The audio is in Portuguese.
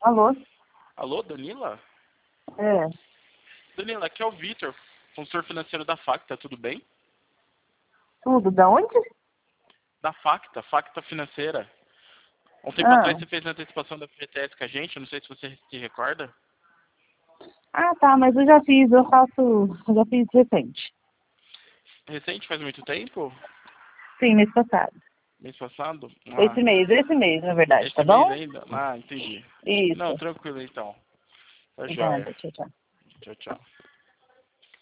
Alô? Alô, Danila? É. Danila, aqui é o Vitor, consultor financeiro da Facta, tudo bem? Tudo? Da onde? Da Facta Financeira. Um tempo Ah. atrás você fez a antecipação da FGTS com a gente, não sei se você se recorda. Ah, tá, mas eu já fiz, eu já fiz recente. Recente, faz muito tempo? Sim, mês passado. Mês passado? Esse mês, na verdade, tá Esse mês bom? ainda? Ah, entendi. Não, Isso. tranquilo então. Tá joia. Nada, tchau, tchau. Tchau, tchau.